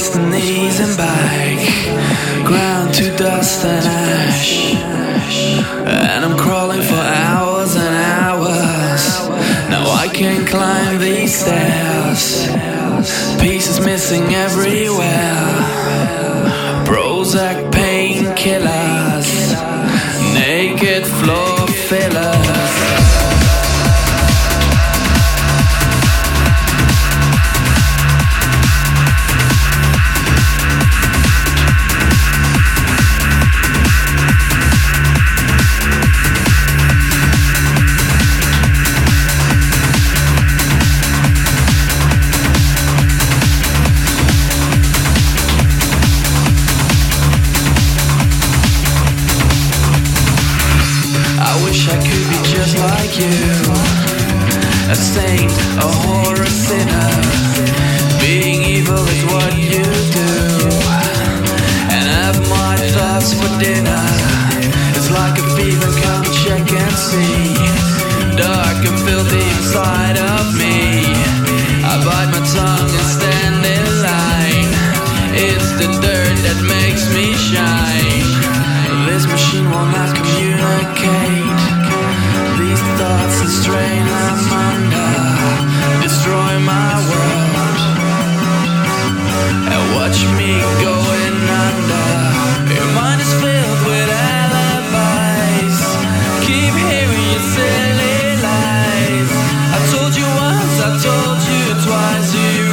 destinies and back, ground to dust and ash. And I'm crawling for hours and hours. Now I can't climb these stairs. Pieces missing everywhere. Prozac painkillers, naked floor fillers. A saint, a horror sinner. Being evil is what you do. And have my thoughts for dinner. It's like a fever, come check and see. Dark and filthy inside of me. I bite my tongue and stand in line. It's the dirt that makes me shine. This machine will not communicate. These thoughts and strain I'm under destroy my world. And watch me going under. Your mind is filled with alibis. Keep hearing your silly lies. I told you once, I told you twice. Do you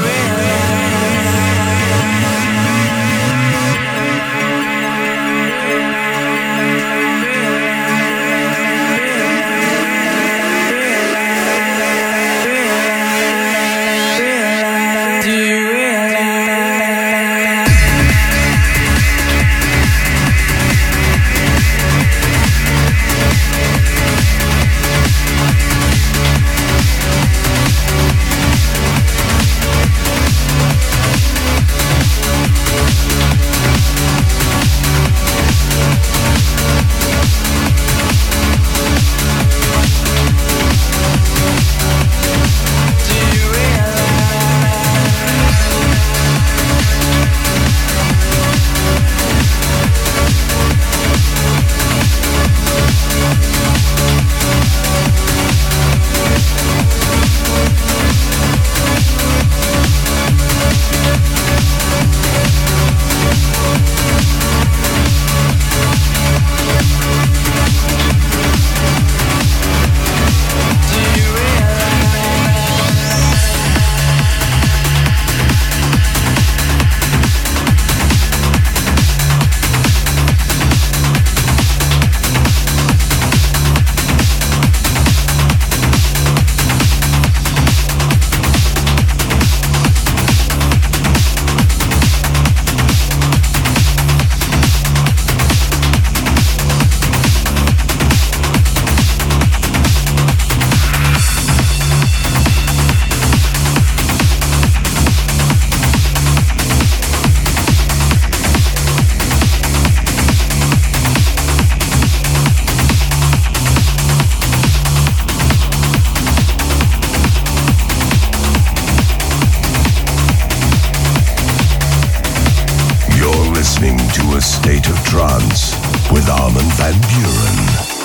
State of Trance with Armin van Buuren.